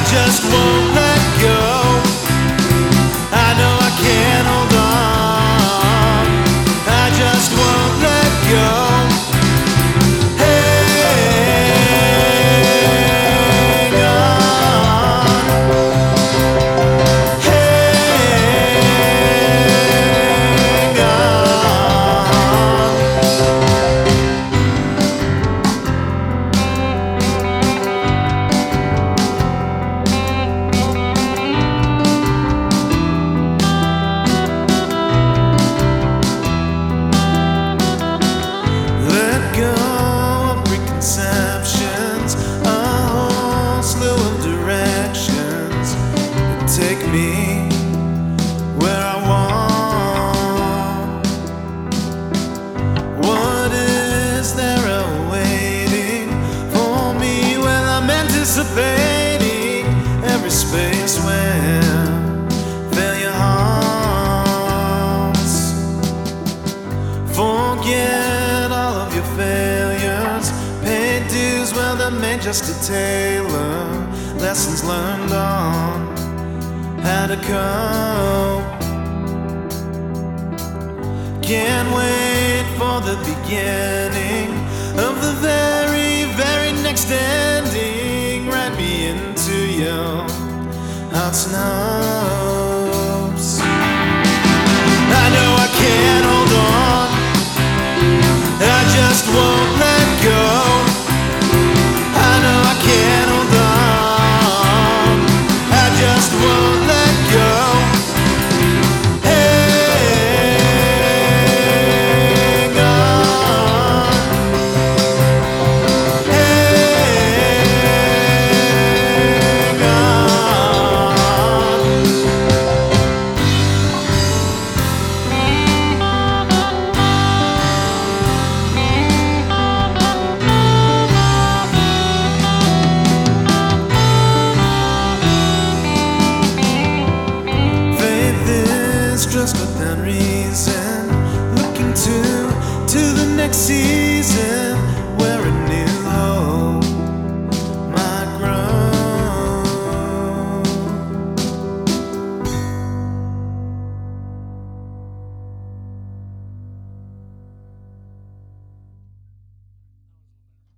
just won't let go. I know I can't hold on. I just won't let go. Hang on. Hang on. Let go of preconceptions, a whole slew of directions that take me where I want. What is there awaiting for me? Well, I'm anticipating every space where failure haunts. Forget all of your failures, pay dues, well, they're made just to tailor lessons learned on how to cope. Can't wait for the beginning of the very, very next ending. Write me into your hearts and hopes. I know I can't hold on. I just won't let go. I know I can't hold on. I just won't let go. Hang on. Hang on. Faith is trust without reason.